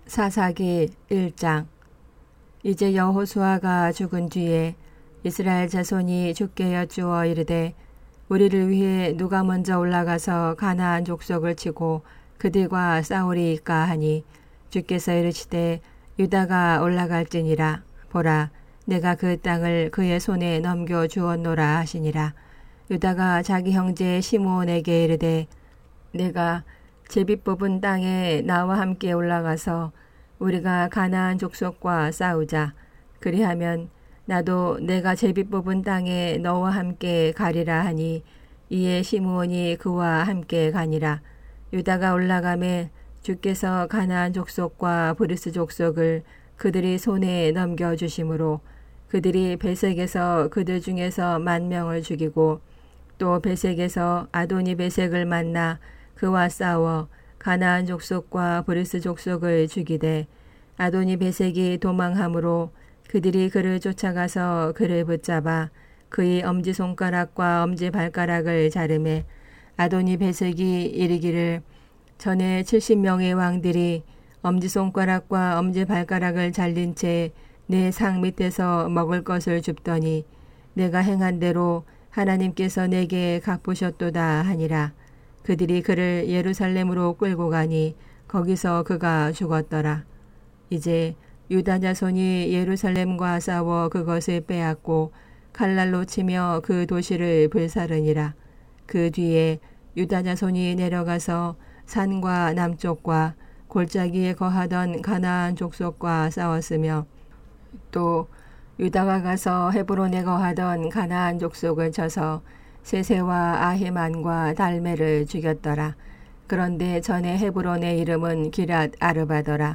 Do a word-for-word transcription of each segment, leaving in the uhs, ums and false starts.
사사기 일 장. 이제 여호수아가 죽은 뒤에 이스라엘 자손이 주께 여쭈어 이르되 우리를 위해 누가 먼저 올라가서 가나안 족속을 치고 그들과 싸우리이까 하니 주께서 이르시되 유다가 올라갈지니라. 보라, 내가 그 땅을 그의 손에 넘겨 주었노라 하시니라. 유다가 자기 형제 시므온에게 이르되 내가 제비 뽑은 땅에 나와 함께 올라가서 우리가 가나안 족속과 싸우자. 그리하면 나도 내가 제비 뽑은 땅에 너와 함께 가리라 하니 이에 시므온이 그와 함께 가니라. 유다가 올라가매 주께서 가나안 족속과 브리스 족속을 그들이 손에 넘겨주심으로 그들이 베색에서 그들 중에서 만 명을 죽이고 또 베색에서 아도니 베색을 만나 그와 싸워 가나안 족속과 브리스 족속을 죽이되 아도니 베색이 도망함으로 그들이 그를 쫓아가서 그를 붙잡아 그의 엄지손가락과 엄지발가락을 자르매 아도니 베색이 이르기를 전에 칠십 명의 왕들이 엄지손가락과 엄지발가락을 잘린 채 내 상 밑에서 먹을 것을 줍더니 내가 행한 대로 하나님께서 내게 갚으셨도다 하니라. 그들이 그를 예루살렘으로 끌고 가니 거기서 그가 죽었더라. 이제 유다 자손이 예루살렘과 싸워 그것을 빼앗고 칼날로 치며 그 도시를 불사르니라. 그 뒤에 유다 자손이 내려가서 산과 남쪽과 골짜기에 거하던 가나안 족속과 싸웠으며 또 유다가 가서 헤브론에 거하던 가나안 족속을 쳐서 세세와 아히만과 달메를 죽였더라. 그런데 전에 헤브론의 이름은 기랏 아르바더라.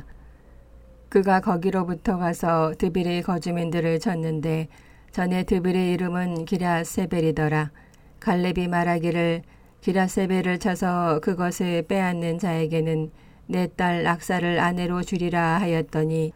그가 거기로부터 가서 드빌의 거주민들을 쳤는데 전에 드빌의 이름은 기랏 세벨이더라. 갈렙이 말하기를 기랏 세벨을 쳐서 그것을 빼앗는 자에게는 내 딸 악사를 아내로 주리라 하였더니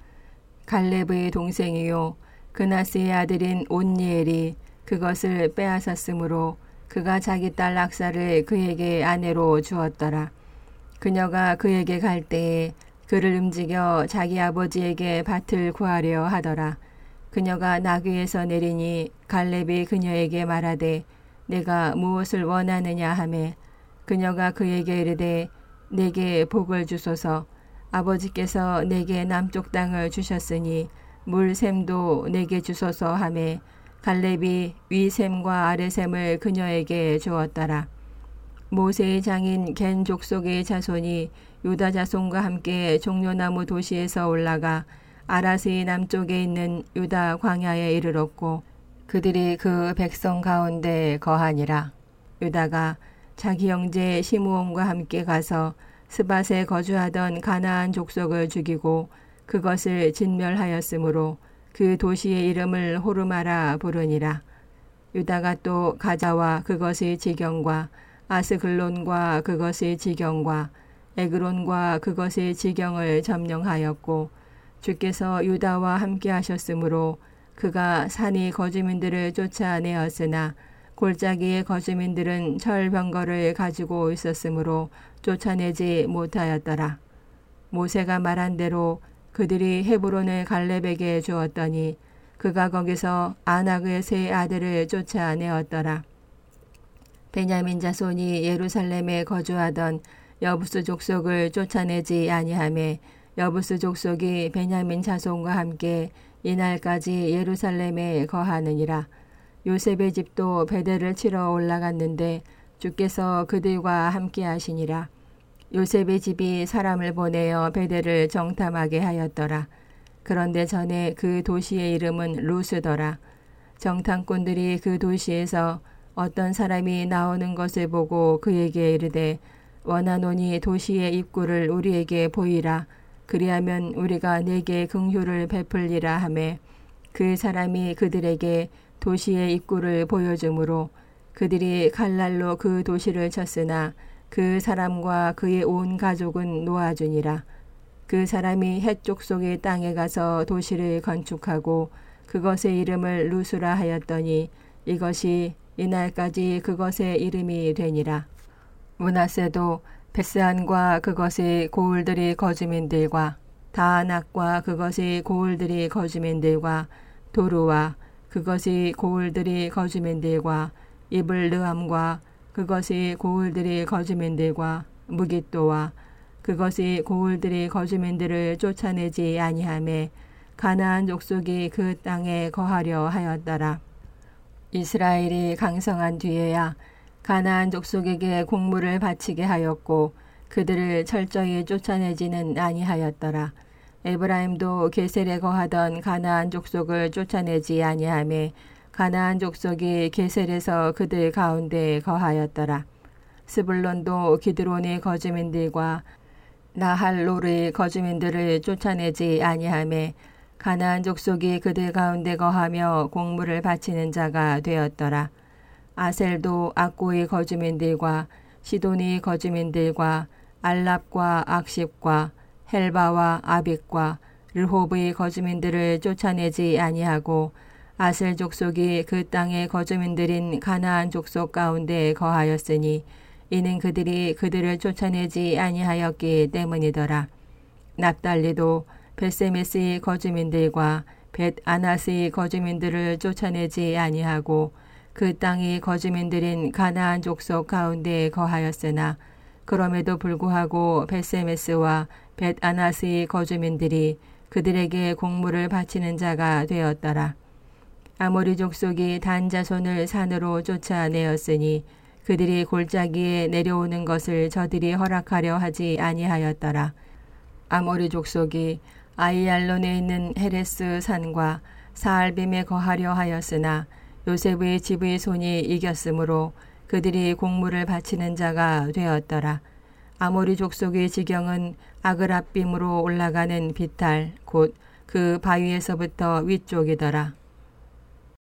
갈렙의 동생이요 그나스의 아들인 온니엘이 그것을 빼앗았으므로 그가 자기 딸 악사를 그에게 아내로 주었더라. 그녀가 그에게 갈 때에 그를 움직여 자기 아버지에게 밭을 구하려 하더라. 그녀가 나귀에서 내리니 갈렙이 그녀에게 말하되 내가 무엇을 원하느냐 하매 그녀가 그에게 이르되 내게 복을 주소서. 아버지께서 내게 남쪽 땅을 주셨으니 물샘도 내게 주소서 하매 갈렙이 위샘과 아래샘을 그녀에게 주었더라. 모세의 장인 겐 족속의 자손이 유다 자손과 함께 종려나무 도시에서 올라가 아라스의 남쪽에 있는 유다 광야에 이르렀고 그들이 그 백성 가운데 거하니라. 유다가 자기 형제 시므온과 함께 가서 스밧에 거주하던 가나안 족속을 죽이고 그것을 진멸하였으므로 그 도시의 이름을 호르마라 부르니라. 유다가 또 가자와 그것의 지경과 아스글론과 그것의 지경과 에그론과 그것의 지경을 점령하였고 주께서 유다와 함께 하셨으므로 그가 산의 거주민들을 쫓아내었으나 골짜기의 거주민들은 철병거를 가지고 있었으므로 쫓아내지 못하였더라. 모세가 말한 대로 그들이 헤브론을 갈렙에게 주었더니 그가 거기서 아낙의 세 아들을 쫓아내었더라. 베냐민 자손이 예루살렘에 거주하던 여부스 족속을 쫓아내지 아니하매 여부스 족속이 베냐민 자손과 함께 이날까지 예루살렘에 거하느니라. 요셉의 집도 베델을 치러 올라갔는데 주께서 그들과 함께 하시니라. 요셉의 집이 사람을 보내어 베델을 정탐하게 하였더라. 그런데 전에 그 도시의 이름은 루스더라. 정탐꾼들이 그 도시에서 어떤 사람이 나오는 것을 보고 그에게 이르되 원하노니 도시의 입구를 우리에게 보이라. 그리하면 우리가 네게 긍휼을 베풀리라 하매 그 사람이 그들에게 도시의 입구를 보여주므로 그들이 칼날로 그 도시를 쳤으나 그 사람과 그의 온 가족은 놓아주니라. 그 사람이 헷 족속의 땅에 가서 도시를 건축하고 그것의 이름을 루스라 하였더니 이것이 이날까지 그것의 이름이 되니라. 므낫세도 벳세안과 그것의 고을들의 거주민들과 다낙과 그것의 고을들이 거주민들과 도루와 그것의 고을들이 거주민들과 이블르함과 그것의 고을들이 거주민들과 무깃도와 그것의 고을들이 거주민들을 쫓아내지 아니하매 가나안 족속이 그 땅에 거하려 하였더라. 이스라엘이 강성한 뒤에야 가나안 족속에게 공물을 바치게 하였고 그들을 철저히 쫓아내지는 아니하였더라. 에브라임도 게셀에 거하던 가나안 족속을 쫓아내지 아니하매 가나안 족속이 게셀에서 그들 가운데 거하였더라. 스불론도 기드론의 거주민들과 나할롤의 거주민들을 쫓아내지 아니하매 가나안 족속이 그들 가운데 거하며 공물을 바치는 자가 되었더라. 아셀도 악고의 거주민들과 시돈의 거주민들과 알랍과 악십과 헬바와 아빅과 르홉의 거주민들을 쫓아내지 아니하고 아셀 족속이 그 땅의 거주민들인 가나안 족속 가운데 거하였으니 이는 그들이 그들을 쫓아내지 아니하였기 때문이더라. 납달리도 벳세메스의 거주민들과 벳 아나스의 거주민들을 쫓아내지 아니하고 그 땅의 거주민들인 가나안 족속 가운데 거하였으나 그럼에도 불구하고 벳세메스와 벳 아나스의 거주민들이 그들에게 공물을 바치는 자가 되었더라. 아모리 족속이 단 자손을 산으로 쫓아내었으니 그들이 골짜기에 내려오는 것을 저들이 허락하려 하지 아니하였더라. 아모리 족속이 아이알론에 있는 헤레스 산과 사알빔에 거하려 하였으나 요셉의 집의 손이 이겼으므로 그들이 공물을 바치는 자가 되었더라. 아모리 족속의 지경은 아그랍빔으로 올라가는 비탈 곧 그 바위에서부터 위쪽이더라.